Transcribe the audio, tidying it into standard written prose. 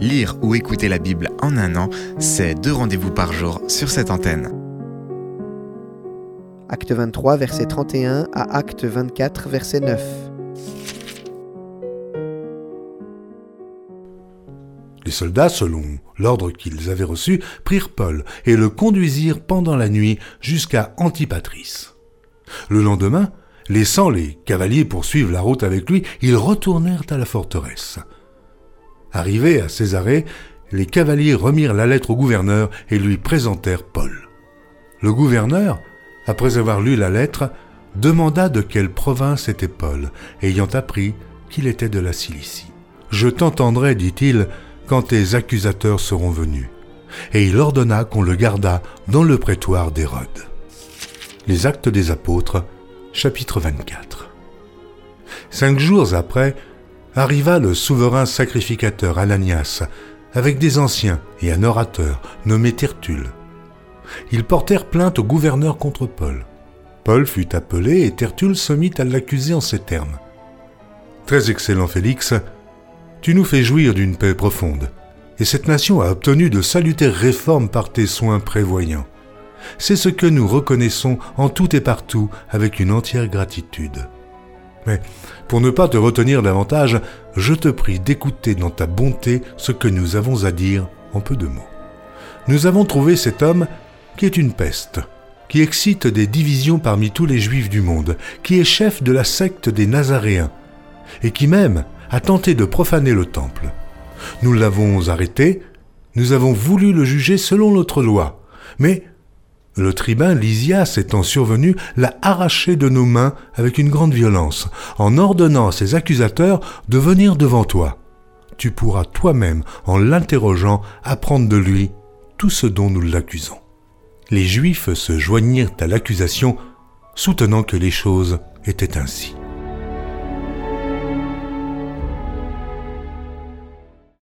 Lire ou écouter la Bible en un an, c'est 2 rendez-vous par jour sur cette antenne. Acte 23, verset 31 à Acte 24, verset 9. Les soldats, selon l'ordre qu'ils avaient reçu, prirent Paul et le conduisirent pendant la nuit jusqu'à Antipatris. Le lendemain, laissant les cavaliers poursuivre la route avec lui, ils retournèrent à la forteresse. Arrivés à Césarée, les cavaliers remirent la lettre au gouverneur et lui présentèrent Paul. Le gouverneur, après avoir lu la lettre, demanda de quelle province était Paul, ayant appris qu'il était de la Cilicie. « Je t'entendrai, dit-il, quand tes accusateurs seront venus. » Et il ordonna qu'on le gardât dans le prétoire d'Hérode. Les Actes des Apôtres, chapitre 24. 5 jours après, arriva le souverain sacrificateur Ananias, avec des anciens et un orateur nommé Tertulle. Ils portèrent plainte au gouverneur contre Paul. Paul fut appelé et Tertulle se mit à l'accuser en ces termes. « Très excellent Félix, tu nous fais jouir d'une paix profonde, et cette nation a obtenu de salutaires réformes par tes soins prévoyants. C'est ce que nous reconnaissons en tout et partout avec une entière gratitude. Mais pour ne pas te retenir davantage, je te prie d'écouter dans ta bonté ce que nous avons à dire en peu de mots. Nous avons trouvé cet homme qui est une peste, qui excite des divisions parmi tous les Juifs du monde, qui est chef de la secte des Nazaréens, et qui même a tenté de profaner le temple. Nous l'avons arrêté, nous avons voulu le juger selon notre loi, mais le tribun Lysias étant survenu, l'a arraché de nos mains avec une grande violence, en ordonnant à ses accusateurs de venir devant toi. Tu pourras toi-même, en l'interrogeant, apprendre de lui tout ce dont nous l'accusons. » Les Juifs se joignirent à l'accusation, soutenant que les choses étaient ainsi.